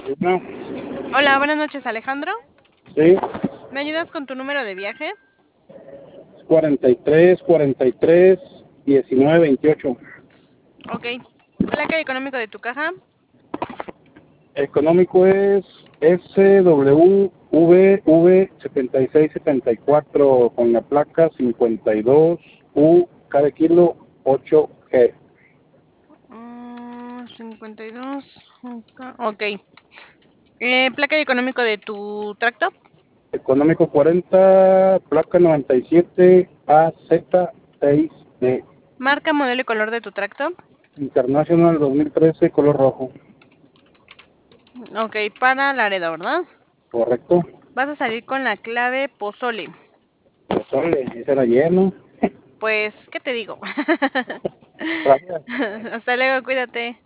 No, Hola, buenas noches, Alejandro. sí, ¿Me ayudas con tu número de viaje? 43, 19, 28. Ok. Placa económico de tu caja. Económico es SWVV7674 con la placa 52U cada kilo 8G. 52. Ok. Placa económico de tu tracto. Económico 40, placa 97AZ6D. Marca, modelo y color de tu tracto. International 2013, color rojo. Ok, para Laredo, ¿verdad? Correcto. Vas a salir con la clave Pozole. Pues, órale, ese era lleno. Pues, ¿qué te digo? Gracias. Hasta luego, cuídate.